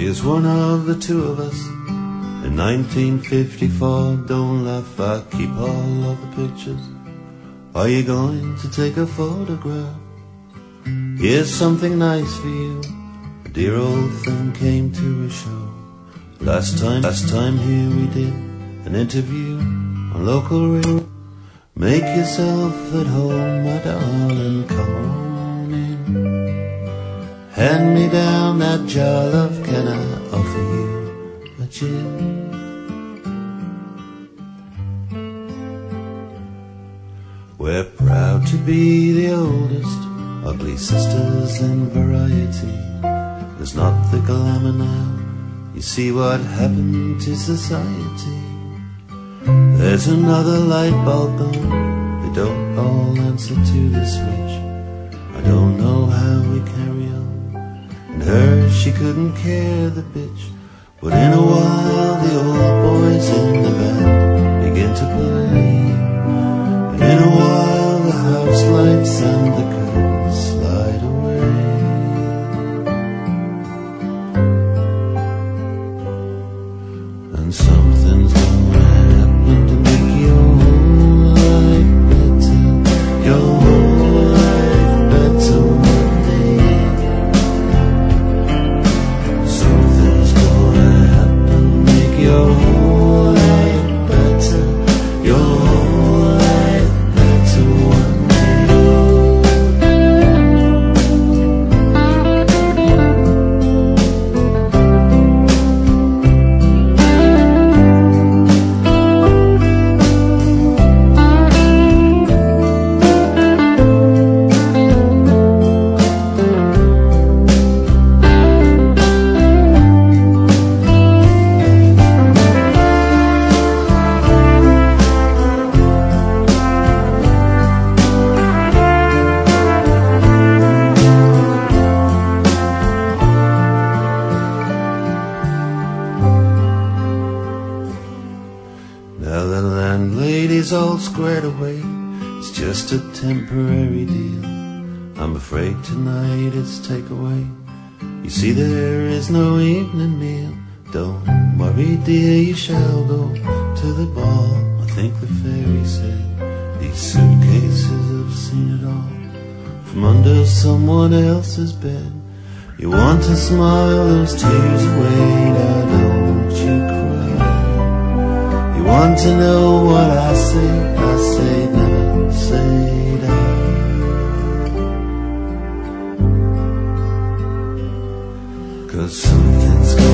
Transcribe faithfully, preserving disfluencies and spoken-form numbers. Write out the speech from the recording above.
Here's one of the two of us in nineteen fifty-four. Don't laugh, I keep all of the pictures. Are you going to take a photograph? Here's something nice for you. A dear old thing came to a show. Last time, last time here we did an interview on local radio. Make yourself at home, my darling, come on in. Hand me down that jar, love, can I offer you a gin? We're proud to be the oldest ugly sisters in variety. There's not the glamour now, you see what happened to society. There's another light bulb gone, they don't all answer to the switch. I don't know how we carry on. And her, she couldn't care the bitch. But in a while the old boys in the band begin to play. And in a while the house lights and the curtains slide away. And something's gonna happen to make your whole life better. Your whole life better one day. Something's gonna happen to make your whole life better. Your whole life better one day. Now the landlady's all squared away, it's just a temporary deal. I'm afraid tonight it's takeaway. You see there is no evening meal. Don't worry dear, you shall go to the ball. I think the fairy said these suitcases have seen it all. From under someone else's bed, you want to smile those tears away. Now don't you cry. You want to know what I say, I say never say die. Cause something's gonna